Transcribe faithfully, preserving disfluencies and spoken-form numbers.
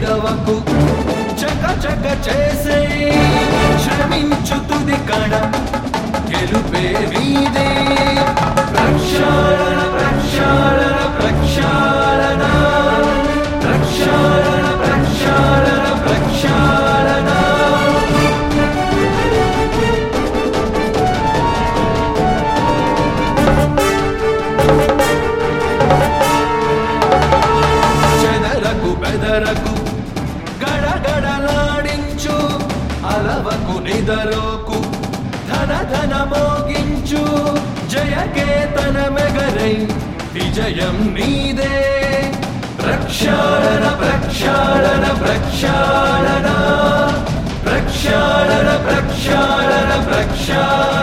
తెగవకు చక చక చేసే శ్రమించు తుది కణ గెలుపే నీదే ప్రక్షాళన ప్రక్షాళన ప్రక్షాళన ప్రక్షాళన ప్రక్షాళన ప్రక్షాళన చెదరకు బెదరకు గడగడలాడించు అలవకు నిదరోకు ధన ధన మోగించు జయకేతన మెగరై విజయం నీదే ప్రక్షాళన ప్రక్షాళన ప్రక్షాళన ప్రక్షాళన ప్రక్షాళన ప్రక్షాళన